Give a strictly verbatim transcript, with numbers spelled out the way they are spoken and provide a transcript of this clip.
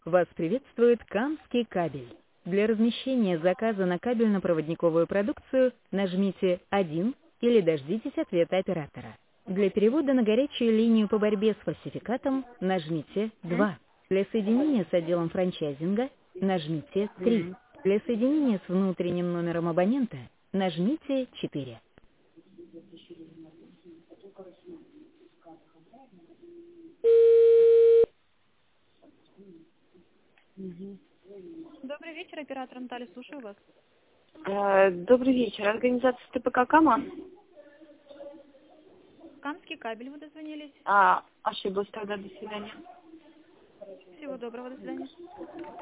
Вас приветствует Камский кабель. Для размещения заказа на кабельно-проводниковую продукцию нажмите один или дождитесь ответа оператора. Для перевода на горячую линию по борьбе с фальсификатом нажмите два. Для соединения с отделом франчайзинга нажмите три. Для соединения с внутренним номером абонента нажмите четыре. Добрый вечер, оператор Наталья, слушаю вас. Э, Добрый вечер. Организация ТПК «Кама». Камский кабель, вы дозвонились. А, ошиблась тогда. До свидания. Всего доброго, до свидания.